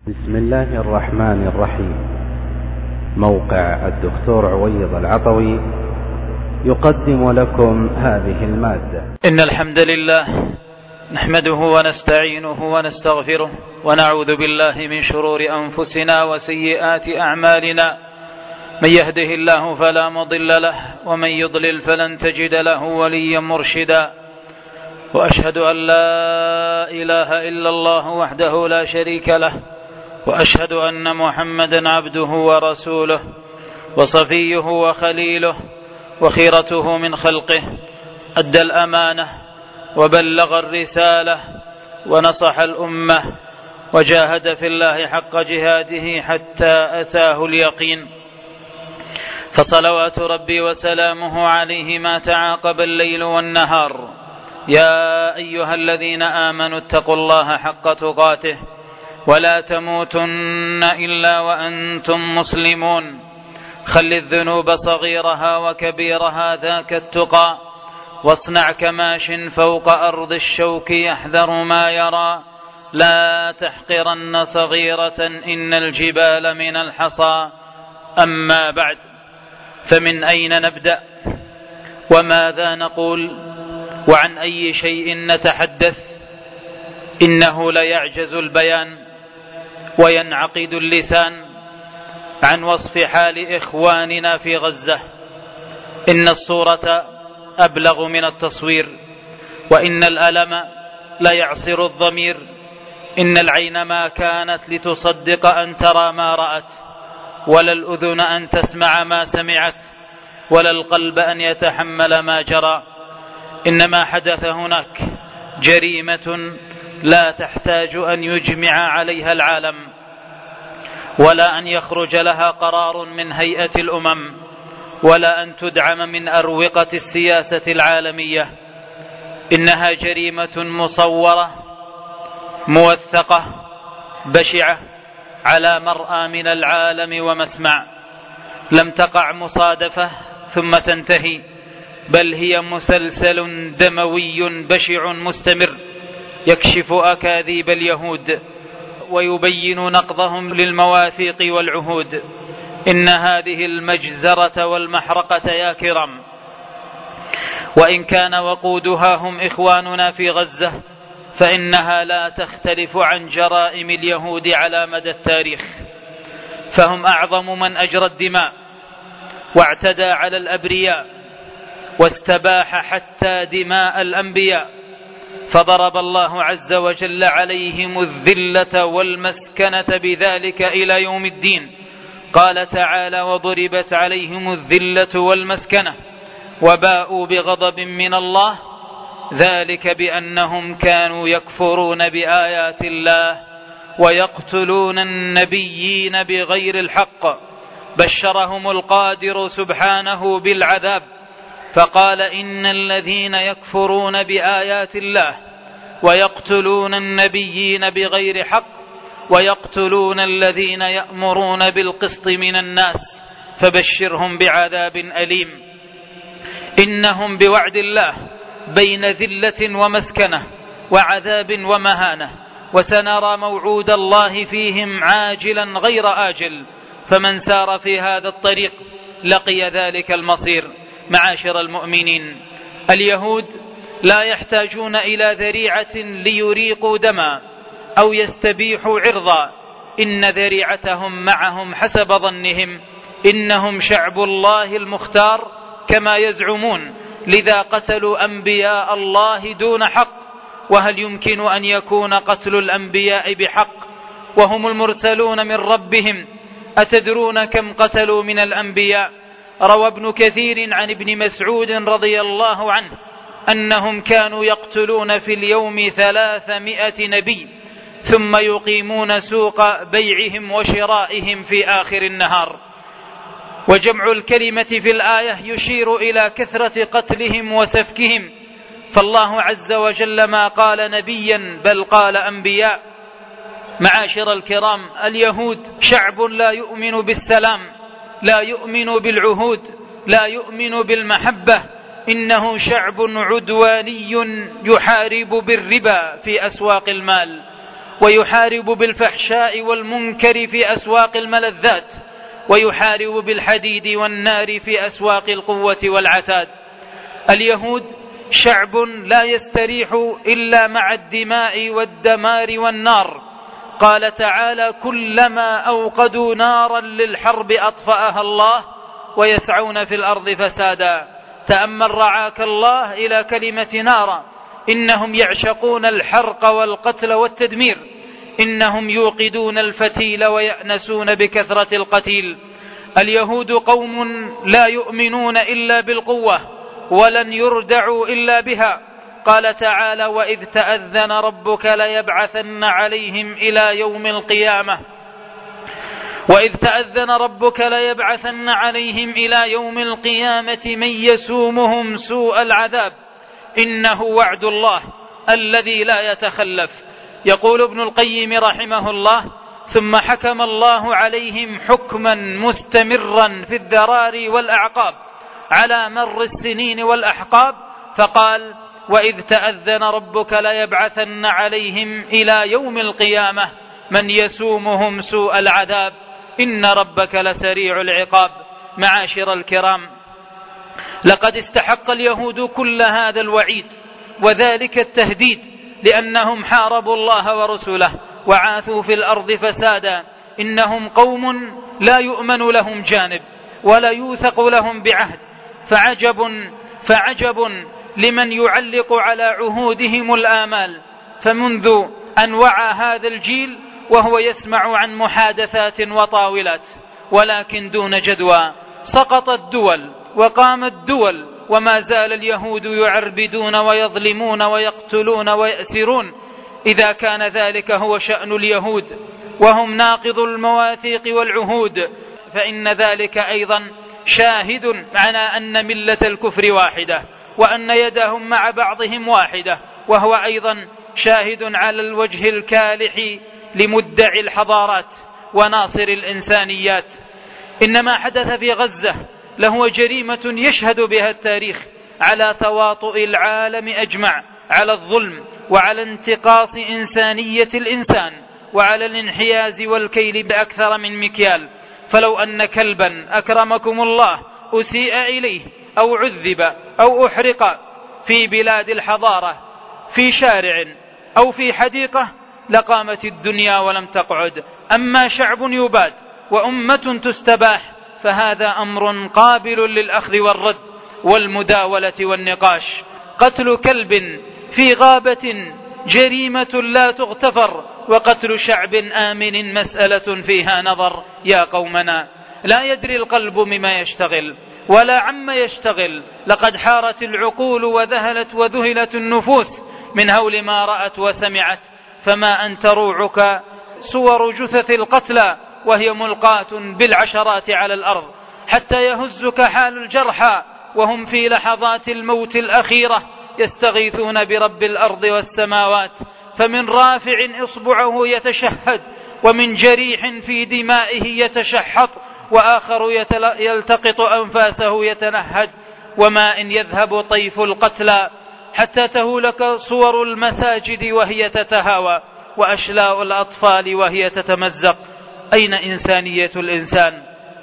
بسم الله الرحمن الرحيم. موقع الدكتور عويض العطوي يقدم لكم هذه المادة. إن الحمد لله نحمده ونستعينه ونستغفره ونعوذ بالله من شرور أنفسنا وسيئات أعمالنا. من يهده الله فلا مضل له ومن يضلل فلن تجد له وليا مرشدا. وأشهد أن لا إله إلا الله وحده لا شريك له، وأشهد أن محمدا عبده ورسوله وصفيه وخليله وخيرته من خلقه. أدى الأمانة وبلغ الرسالة ونصح الأمة وجاهد في الله حق جهاده حتى أتاه اليقين. فصلوات ربي وسلامه عليه ما تعاقب الليل والنهار. يا أيها الذين آمنوا اتقوا الله حق تقاته ولا تموتن إلا وأنتم مسلمون. خل الذنوب صغيرها وكبيرها ذاك التقى، واصنع كماش فوق أرض الشوك يحذر ما يرى. لا تحقرن صغيرة إن الجبال من الحصى. أما بعد، فمن أين نبدأ وماذا نقول وعن أي شيء نتحدث؟ إنه ليعجز البيان وينعقد اللسان عن وصف حال إخواننا في غزة. إن الصورة أبلغ من التصوير، وإن الألم ليعصر الضمير. إن العين ما كانت لتصدق أن ترى ما رأت، ولا الأذن أن تسمع ما سمعت، ولا القلب أن يتحمل ما جرى. إنما حدث هناك جريمة لا تحتاج أن يجمع عليها العالم، ولا أن يخرج لها قرار من هيئة الأمم، ولا أن تدعم من أروقة السياسة العالمية. إنها جريمة مصورة موثقة بشعة على مرأى من العالم ومسمع. لم تقع مصادفة ثم تنتهي، بل هي مسلسل دموي بشع مستمر يكشف أكاذيب اليهود ويبين نقضهم للمواثيق والعهود. إن هذه المجزرة والمحرقة يا كرام، وإن كان وقودها هم إخواننا في غزة، فإنها لا تختلف عن جرائم اليهود على مدى التاريخ. فهم أعظم من أجرى الدماء واعتدى على الأبرياء واستباح حتى دماء الأنبياء. فضرب الله عز وجل عليهم الذلة والمسكنة بذلك إلى يوم الدين. قال تعالى: وضربت عليهم الذلة والمسكنة وباءوا بغضب من الله ذلك بأنهم كانوا يكفرون بآيات الله ويقتلون النبيين بغير الحق. بشرهم القادر سبحانه بالعذاب، فقال: إن الذين يكفرون بآيات الله ويقتلون النبيين بغير حق ويقتلون الذين يأمرون بالقسط من الناس فبشرهم بعذاب أليم. إنهم بوعد الله بين ذلة ومسكنة وعذاب ومهانة، وسنرى موعود الله فيهم عاجلا غير آجل. فمن سار في هذا الطريق لقي ذلك المصير. معاشر المؤمنين، اليهود لا يحتاجون إلى ذريعة ليريقوا دما أو يستبيحوا عرضا. إن ذريعتهم معهم حسب ظنهم. إنهم شعب الله المختار كما يزعمون، لذا قتلوا أنبياء الله دون حق. وهل يمكن أن يكون قتل الأنبياء بحق وهم المرسلون من ربهم؟ أتدرون كم قتلوا من الأنبياء؟ روى ابن كثير عن ابن مسعود رضي الله عنه أنهم كانوا يقتلون في اليوم 300 نبي، ثم يقيمون سوق بيعهم وشرائهم في آخر النهار. وجمع الكلمة في الآية يشير إلى كثرة قتلهم وسفكهم. فالله عز وجل ما قال نبيا بل قال أنبياء. معاشر الكرام، اليهود شعب لا يؤمن بالسلام، لا يؤمن بالعهود، لا يؤمن بالمحبة. إنه شعب عدواني يحارب بالربا في أسواق المال، ويحارب بالفحشاء والمنكر في أسواق الملذات، ويحارب بالحديد والنار في أسواق القوة والعتاد. اليهود شعب لا يستريح إلا مع الدماء والدمار والنار. قال تعالى: كلما أوقدوا نارا للحرب أطفأها الله ويسعون في الأرض فسادا. تأمل رعاك الله إلى كلمة نارا. إنهم يعشقون الحرق والقتل والتدمير، إنهم يوقدون الفتيل ويأنسون بكثرة القتيل. اليهود قوم لا يؤمنون إلا بالقوة ولن يردعوا إلا بها. قال تعالى: وإذ تأذن ربك ليبعثن عليهم إلى يوم القيامة إلى يوم القيامة من يسومهم سوء العذاب إنه وعد الله الذي لا يتخلف. يقول ابن القيم رحمه الله: ثم حكم الله عليهم حكما مستمرا في الذرار والأعقاب على مر السنين والأحقاب، فقال: وإذ تأذن ربك ليبعثن عليهم إلى يوم القيامة من يسومهم سوء العذاب إن ربك لسريع العقاب. معاشر الكرام، لقد استحق اليهود كل هذا الوعيد وذلك التهديد، لأنهم حاربوا الله ورسوله وعاثوا في الأرض فسادا. إنهم قوم لا يؤمن لهم جانب ولا يوثق لهم بعهد، فعجب لمن يعلق على عهودهم الآمال. فمنذ أن وعى هذا الجيل وهو يسمع عن محادثات وطاولات، ولكن دون جدوى. سقطت دول وقامت دول، وما زال اليهود يعربدون ويظلمون ويقتلون ويأسرون. إذا كان ذلك هو شأن اليهود وهم ناقض المواثيق والعهود، فإن ذلك أيضا شاهد على أن ملة الكفر واحدة، وأن يدهم مع بعضهم واحدة، وهو أيضا شاهد على الوجه الكالح لمدعي الحضارات وناصر الإنسانيات. إنما حدث في غزة لهو جريمة يشهد بها التاريخ على تواطؤ العالم أجمع على الظلم وعلى انتقاص إنسانية الإنسان وعلى الانحياز والكيل بأكثر من مكيال. فلو أن كلبا أكرمكم الله أسيء إليه أو عذب أو أحرق في بلاد الحضارة في شارع أو في حديقة لقامت الدنيا ولم تقعد. أما شعب يباد وأمة تستباح فهذا أمر قابل للأخذ والرد والمداولة والنقاش. قتل كلب في غابة جريمة لا تغتفر، وقتل شعب آمن مسألة فيها نظر. يا قومنا، لا يدري القلب مما يشتغل ولا عما يشتغل. لقد حارت العقول وذهلت النفوس من هول ما رأت وسمعت، فما أنت روعك صور جثث القتلى وهي ملقاة بالعشرات على الأرض، حتى يهزك حال الجرحى وهم في لحظات الموت الأخيرة يستغيثون برب الأرض والسماوات، فمن رافع إصبعه يتشهد ومن جريح في دمائه يتشحط، وآخر يلتقط أنفاسه يتنهد. وما إن يذهب طيف القتلى حتى تهولك صور المساجد وهي تتهاوى وأشلاء الأطفال وهي تتمزق. أين إنسانية الإنسان؟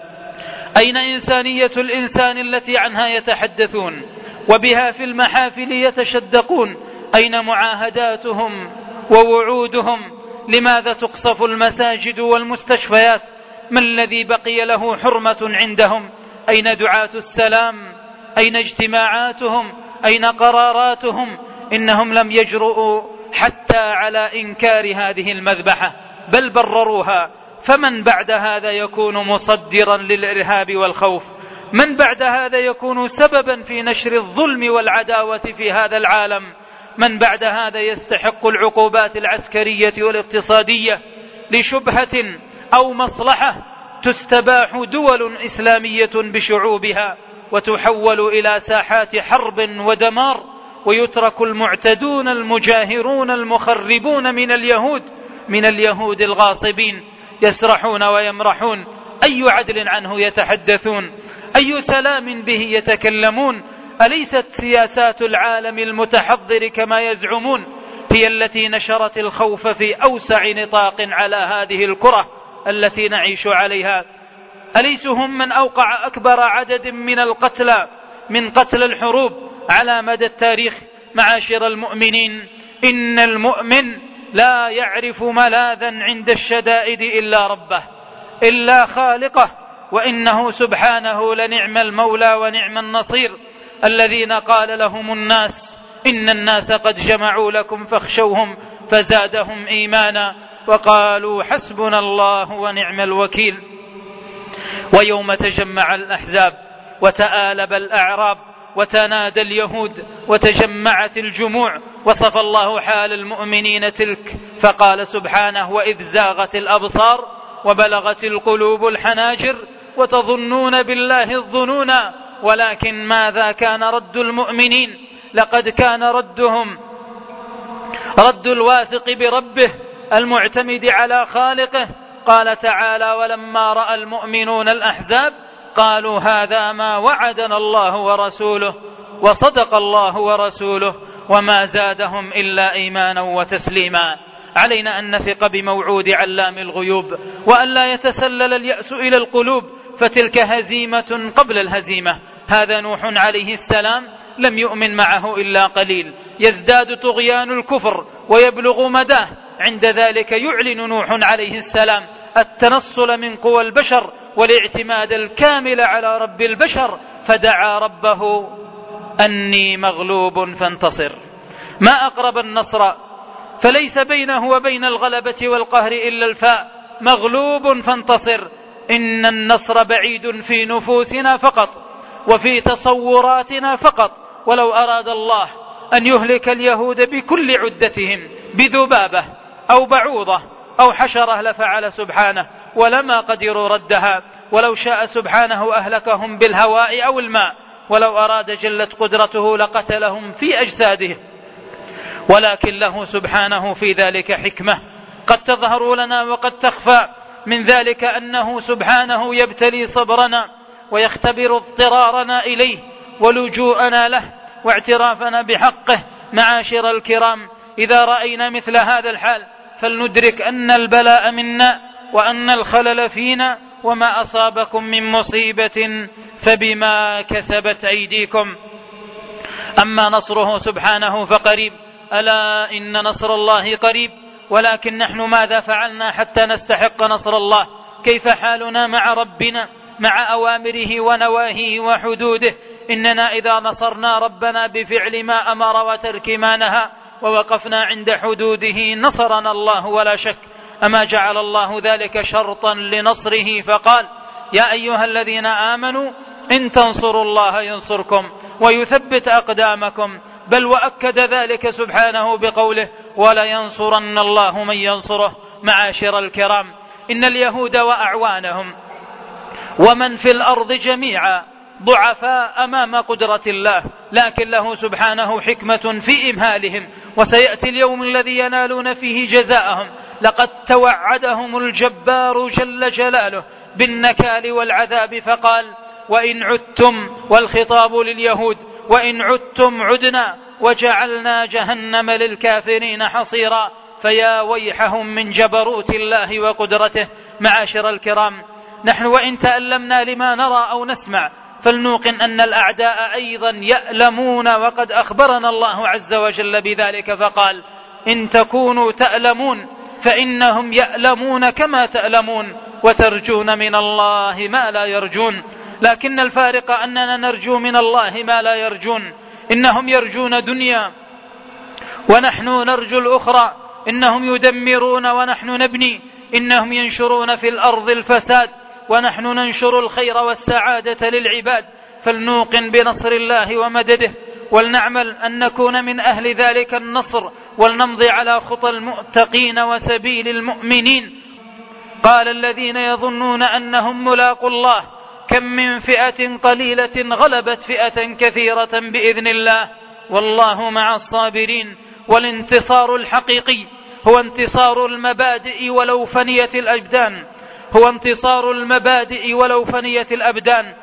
أين إنسانية الإنسان التي عنها يتحدثون وبها في المحافل يتشدقون؟ أين معاهداتهم ووعودهم؟ لماذا تقصف المساجد والمستشفيات؟ ما الذي بقي له حرمة عندهم؟ أين دعاة السلام؟ أين اجتماعاتهم؟ أين قراراتهم؟ إنهم لم يجرؤوا حتى على إنكار هذه المذبحة، بل برروها. فمن بعد هذا يكون مصدرا للإرهاب والخوف؟ من بعد هذا يكون سببا في نشر الظلم والعداوة في هذا العالم؟ من بعد هذا يستحق العقوبات العسكرية والاقتصادية لشبهة أو مصلحة تستباح دول إسلامية بشعوبها وتحول إلى ساحات حرب ودمار، ويترك المعتدون المجاهرون المخربون من اليهود الغاصبين يسرحون ويمرحون؟ أي عدل عنه يتحدثون؟ أي سلام به يتكلمون؟ أليست سياسات العالم المتحضر كما يزعمون؟ هي التي نشرت الخوف في أوسع نطاق على هذه الكرة التي نعيش عليها. أليسوا هم من أوقع أكبر عدد من القتلى من قتل الحروب على مدى التاريخ؟ معاشر المؤمنين، إن المؤمن لا يعرف ملاذا عند الشدائد إلا ربه، إلا خالقه، وإنه سبحانه لنعم المولى ونعم النصير. الذين قال لهم الناس إن الناس قد جمعوا لكم فاخشوهم فزادهم إيمانا وقالوا حسبنا الله ونعم الوكيل. ويوم تجمع الأحزاب وتآلب الأعراب وتنادى اليهود وتجمعت الجموع، وصف الله حال المؤمنين تلك فقال سبحانه: وإذ زاغت الأبصار وبلغت القلوب الحناجر وتظنون بالله الظنونا. ولكن ماذا كان رد المؤمنين؟ لقد كان ردهم رد الواثق بربه المعتمد على خالقه. قال تعالى: ولما رأى المؤمنون الأحزاب قالوا هذا ما وعدنا الله ورسوله وصدق الله ورسوله وما زادهم إلا إيمانا وتسليما. علينا أن نثق بموعود علام الغيوب، وأن لا يتسلل اليأس إلى القلوب، فتلك هزيمة قبل الهزيمة. هذا نوح عليه السلام لم يؤمن معه إلا قليل، يزداد طغيان الكفر ويبلغ مداه. عند ذلك يعلن نوح عليه السلام التنصل من قوى البشر والاعتماد الكامل على رب البشر، فدعا ربه أني مغلوب فانتصر. ما أقرب النصر، فليس بينه وبين الغلبة والقهر إلا الفاء، مغلوب فانتصر. إن النصر بعيد في نفوسنا فقط وفي تصوراتنا فقط. ولو أراد الله أن يهلك اليهود بكل عدتهم بذبابة أو بعوضة أو حشرة لفعل سبحانه، ولما قدروا ردها. ولو شاء سبحانه أهلكهم بالهواء أو الماء، ولو أراد جلت قدرته لقتلهم في أجسادهم. ولكن له سبحانه في ذلك حكمة قد تظهر لنا وقد تخفى. من ذلك أنه سبحانه يبتلي صبرنا ويختبر اضطرارنا إليه ولجوءنا له واعترافنا بحقه. معاشر الكرام، إذا رأينا مثل هذا الحال فلندرك أن البلاء منا وأن الخلل فينا، وما أصابكم من مصيبة فبما كسبت أيديكم. أما نصره سبحانه فقريب، ألا إن نصر الله قريب. ولكن نحن ماذا فعلنا حتى نستحق نصر الله؟ كيف حالنا مع ربنا، مع أوامره ونواهيه وحدوده؟ إننا إذا نصرنا ربنا بفعل ما أمر وترك ما نهى ووقفنا عند حدوده نصرنا الله ولا شك. أما جعل الله ذلك شرطا لنصره فقال: يا أيها الذين آمنوا إن تنصروا الله ينصركم ويثبت أقدامكم. بل وأكد ذلك سبحانه بقوله: ولينصرن الله من ينصره. معاشر الكرام، إن اليهود وأعوانهم ومن في الأرض جميعا ضعفاء أمام قدرة الله، لكن له سبحانه حكمة في إمهالهم، وسيأتي اليوم الذي ينالون فيه جزاءهم. لقد توعدهم الجبار جل جلاله بالنكال والعذاب فقال: وإن عدتم، والخطاب لليهود، وإن عدتم عدنا وجعلنا جهنم للكافرين حصيرا. فيا ويحهم من جبروت الله وقدرته. معاشر الكرام، نحن وإن تألمنا لما نرى أو نسمع فلنوقن أن الأعداء أيضا يألمون، وقد أخبرنا الله عز وجل بذلك فقال: إن تكونوا تألمون فإنهم يألمون كما تألمون وترجون من الله ما لا يرجون. لكن الفارق أننا نرجو من الله ما لا يرجون. إنهم يرجون دنيا ونحن نرجو الأخرى، إنهم يدمرون ونحن نبني، إنهم ينشرون في الأرض الفساد ونحن ننشر الخير والسعادة للعباد. فلنوقن بنصر الله ومدده، ولنعمل أن نكون من أهل ذلك النصر، ولنمضي على خطى المتقين وسبيل المؤمنين. قال الذين يظنون أنهم ملاقوا الله كم من فئة قليلة غلبت فئة كثيرة بإذن الله والله مع الصابرين. والانتصار الحقيقي هو انتصار المبادئ ولو فنيت الأبدان، هو انتصار المبادئ ولو فنيت الأبدان.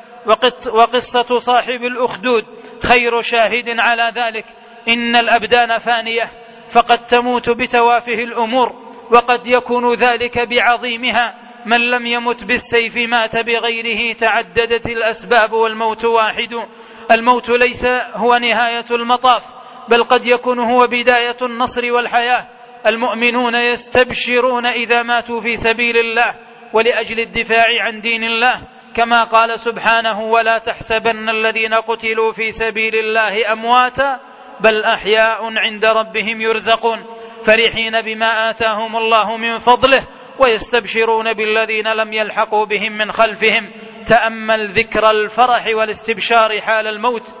وقصة صاحب الأخدود خير شاهد على ذلك. إن الأبدان فانية فقد تموت بتوافه الأمور، وقد يكون ذلك بعظيمها. من لم يمت بالسيف مات بغيره، تعددت الأسباب والموت واحد. الموت ليس هو نهاية المطاف، بل قد يكون هو بداية النصر والحياة. المؤمنون يستبشرون إذا ماتوا في سبيل الله ولأجل الدفاع عن دين الله، كما قال سبحانه: ولا تحسبن الذين قتلوا في سبيل الله أمواتا بل أحياء عند ربهم يرزقون، فرحين بما آتاهم الله من فضله ويستبشرون بالذين لم يلحقوا بهم من خلفهم. تأمل ذكر الفرح والاستبشار حال الموت.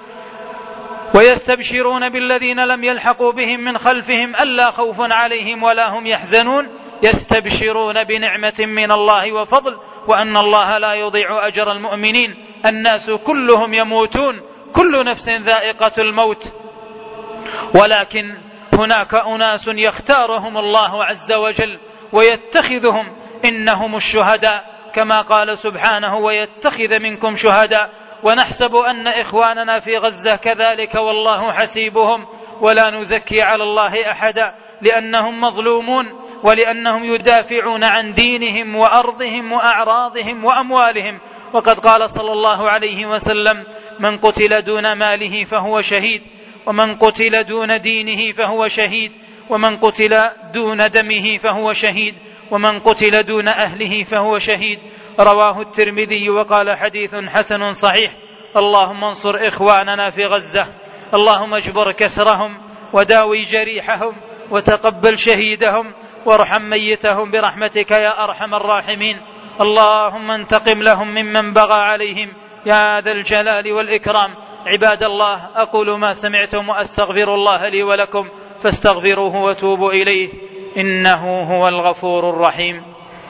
ويستبشرون بالذين لم يلحقوا بهم من خلفهم ألا خوف عليهم ولا هم يحزنون، يستبشرون بنعمة من الله وفضل، وأن الله لا يضيع أجر المؤمنين. الناس كلهم يموتون، كل نفس ذائقة الموت، ولكن هناك أناس يختارهم الله عز وجل ويتخذهم، إنهم الشهداء، كما قال سبحانه: ويتخذ منكم شهداء. ونحسب أن إخواننا في غزة كذلك، والله حسيبهم، ولا نزكي على الله أحدا، لأنهم مظلومون، ولأنهم يدافعون عن دينهم وأرضهم وأعراضهم وأموالهم. وقد قال صلى الله عليه وسلم: من قتل دون ماله فهو شهيد، ومن قتل دون دينه فهو شهيد، ومن قتل دون دمه فهو شهيد، ومن قتل دون أهله فهو شهيد. رواه الترمذي وقال: حديث حسن صحيح. اللهم انصر إخواننا في غزة، اللهم اجبر كسرهم وداوي جريحهم وتقبل شهيدهم وارحم ميتهم برحمتك يا أرحم الراحمين. اللهم انتقم لهم ممن بغى عليهم يا ذا الجلال والإكرام. عباد الله، أقول ما سمعتم وأستغفر الله لي ولكم، فاستغفروه وتوبوا إليه، إنه هو الغفور الرحيم.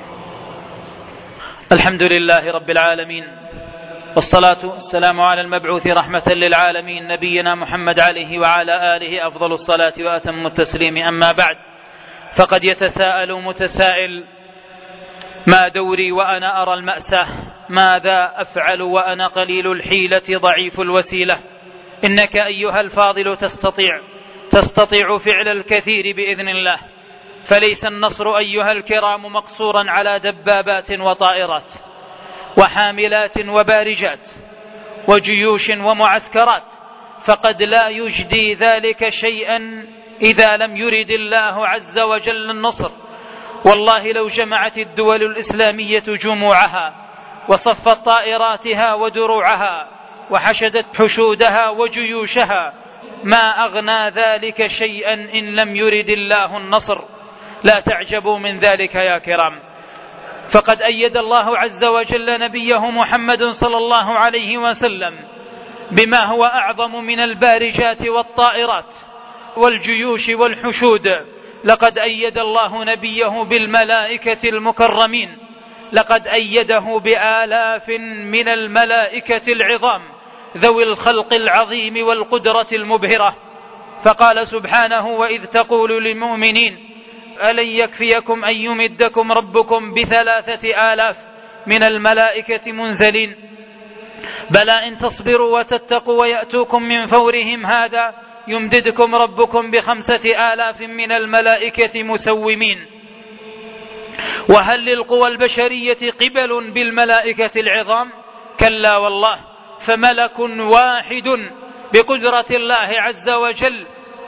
الحمد لله رب العالمين، والصلاة والسلام على المبعوث رحمة للعالمين، نبينا محمد عليه وعلى آله أفضل الصلاة وأتم التسليم. أما بعد، فقد يتساءل متسائل: ما دوري وأنا أرى المأساة؟ ماذا أفعل وأنا قليل الحيلة ضعيف الوسيلة؟ إنك أيها الفاضل تستطيع فعل الكثير بإذن الله، فليس النصر أيها الكرام مقصورا على دبابات وطائرات وحاملات وبارجات وجيوش ومعسكرات، فقد لا يجدي ذلك شيئا إذا لم يرد الله عز وجل النصر. والله لو جمعت الدول الإسلامية جموعها وصفت طائراتها ودروعها وحشدت حشودها وجيوشها ما أغنى ذلك شيئا إن لم يرد الله النصر. لا تعجبوا من ذلك يا كرام، فقد أيد الله عز وجل نبيه محمد صلى الله عليه وسلم بما هو أعظم من البارجات والطائرات والجيوش والحشود. لقد أيد الله نبيه بالملائكة المكرمين، لقد أيده بآلاف من الملائكة العظام ذوي الخلق العظيم والقدرة المبهرة. فقال سبحانه: وإذ تقول للمؤمنين ألن يكفيكم أن يمدكم ربكم ب3,000 من الملائكة منزلين؟ بلى إن تصبروا وتتقوا ويأتوكم من فورهم هذا يمددكم ربكم ب5,000 من الملائكة مسومين. وهل للقوى البشرية قبل بالملائكة العظام؟ كلا والله، فملك واحد بقدرة الله عز وجل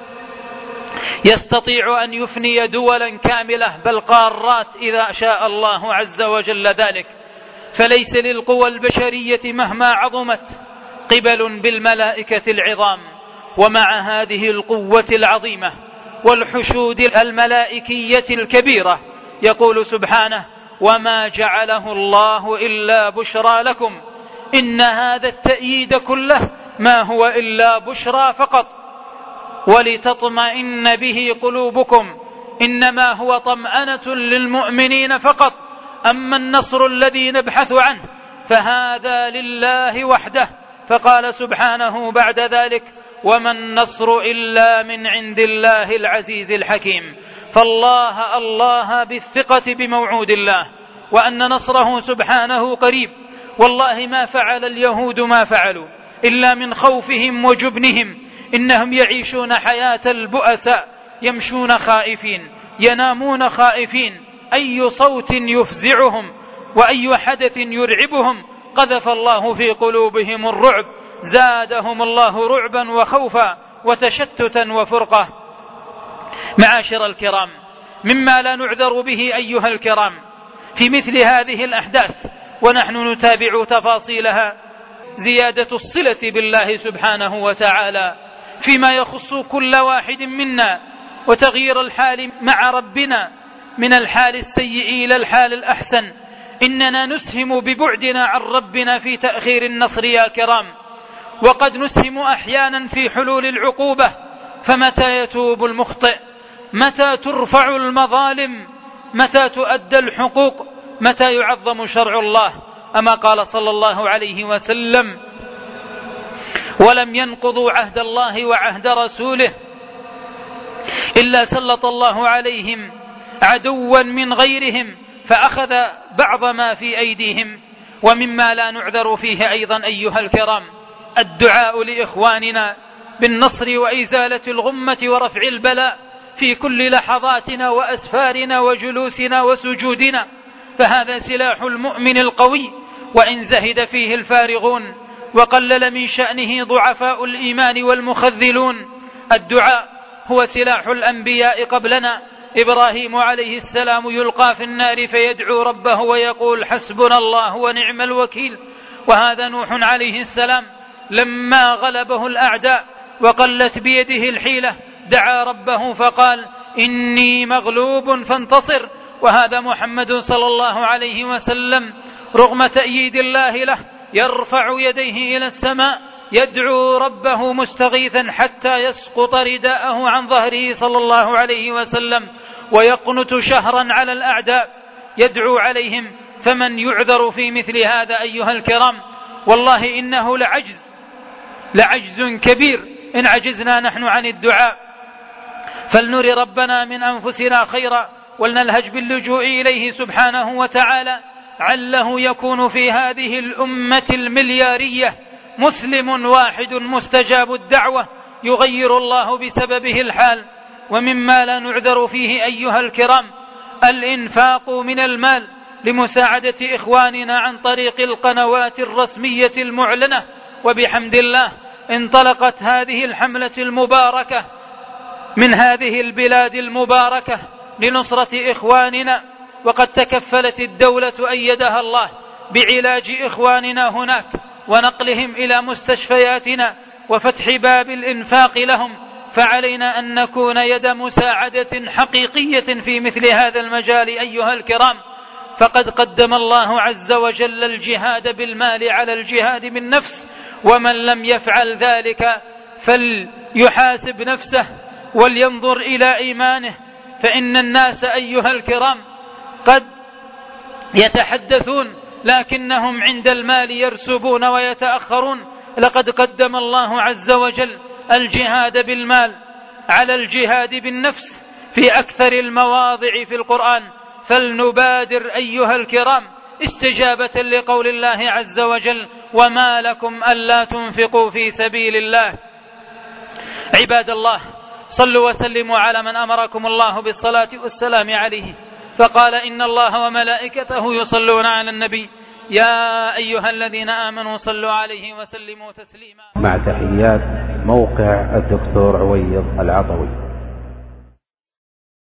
يستطيع أن يفني دولا كاملة، بل قارات، إذا شاء الله عز وجل ذلك. فليس للقوى البشرية مهما عظمت قبل بالملائكة العظام. ومع هذه القوة العظيمة والحشود الملائكية الكبيرة يقول سبحانه: وما جعله الله إلا بشرى لكم. إن هذا التأييد كله ما هو إلا بشرى فقط، ولتطمئن به قلوبكم، إنما هو طمأنة للمؤمنين فقط. أما النصر الذي نبحث عنه فهذا لله وحده. فقال سبحانه بعد ذلك: وما النصر إلا من عند الله العزيز الحكيم. فالله بالثقة بموعود الله، وأن نصره سبحانه قريب. والله ما فعل اليهود ما فعلوا إلا من خوفهم وجبنهم، إنهم يعيشون حياة البؤساء يمشون خائفين، ينامون خائفين، أي صوت يفزعهم وأي حدث يرعبهم قذف الله في قلوبهم الرعب، زادهم الله رعبا وخوفا وتشتتا وفرقة. معاشر الكرام، مما لا نعذر به أيها الكرام في مثل هذه الأحداث ونحن نتابع تفاصيلها زيادة الصلة بالله سبحانه وتعالى فيما يخص كل واحد منا، وتغيير الحال مع ربنا من الحال السيء إلى الحال الأحسن. إننا نسهم ببعدنا عن ربنا في تأخير النصر يا كرام، وقد نسهم أحيانا في حلول العقوبة. فمتى يتوب المخطئ؟ متى ترفع المظالم؟ متى تؤدى الحقوق؟ متى يعظم شرع الله؟ أما قال صلى الله عليه وسلم: ولم ينقضوا عهد الله وعهد رسوله إلا سلط الله عليهم عدوا من غيرهم فأخذ بعض ما في أيديهم. ومما لا نعذر فيه أيضا أيها الكرام الدعاء لإخواننا بالنصر وإزالة الغمة ورفع البلاء في كل لحظاتنا وأسفارنا وجلوسنا وسجودنا، فهذا سلاح المؤمن القوي، وإن زهد فيه الفارغون وقلل من شأنه ضعفاء الإيمان والمخذلون. الدعاء هو سلاح الأنبياء قبلنا. إبراهيم عليه السلام يلقى في النار فيدعو ربه ويقول: حسبنا الله ونعم الوكيل. وهذا نوح عليه السلام لما غلبه الأعداء وقلت بيده الحيلة دعا ربه فقال: إني مغلوب فانتصر. وهذا محمد صلى الله عليه وسلم رغم تأييد الله له يرفع يديه إلى السماء يدعو ربه مستغيثا حتى يسقط رداءه عن ظهره صلى الله عليه وسلم، ويقنت شهرا على الأعداء يدعو عليهم. فمن يعذر في مثل هذا أيها الكرام؟ والله إنه لعجز كبير إن عجزنا نحن عن الدعاء. فلنر ربنا من أنفسنا خيرا ولنلهج باللجوء إليه سبحانه وتعالى، عله يكون في هذه الأمة المليارية مسلم واحد مستجاب الدعوة يغير الله بسببه الحال. ومما لا نعذر فيه أيها الكرام الإنفاق من المال لمساعدة إخواننا عن طريق القنوات الرسمية المعلنة. وبحمد الله انطلقت هذه الحملة المباركة من هذه البلاد المباركة لنصرة إخواننا، وقد تكفلت الدولة أيدها الله بعلاج إخواننا هناك ونقلهم إلى مستشفياتنا وفتح باب الإنفاق لهم. فعلينا أن نكون يد مساعدة حقيقية في مثل هذا المجال أيها الكرام. فقد قدم الله عز وجل الجهاد بالمال على الجهاد بالنفس، ومن لم يفعل ذلك فليحاسب نفسه ولينظر إلى إيمانه. فإن الناس أيها الكرام قد يتحدثون لكنهم عند المال يرسبون ويتأخرون. لقد قدم الله عز وجل الجهاد بالمال على الجهاد بالنفس في أكثر المواضع في القرآن. فلنبادر أيها الكرام استجابة لقول الله عز وجل: وما لكم ألا تنفقوا في سبيل الله. عباد الله، صلوا وسلموا على من أمركم الله بالصلاة والسلام عليه، فقال: إن الله وملائكته يصلون على النبي يا أيها الذين آمنوا صلوا عليه وسلموا تسليما. مع تحيات موقع الدكتور عويض العطوي.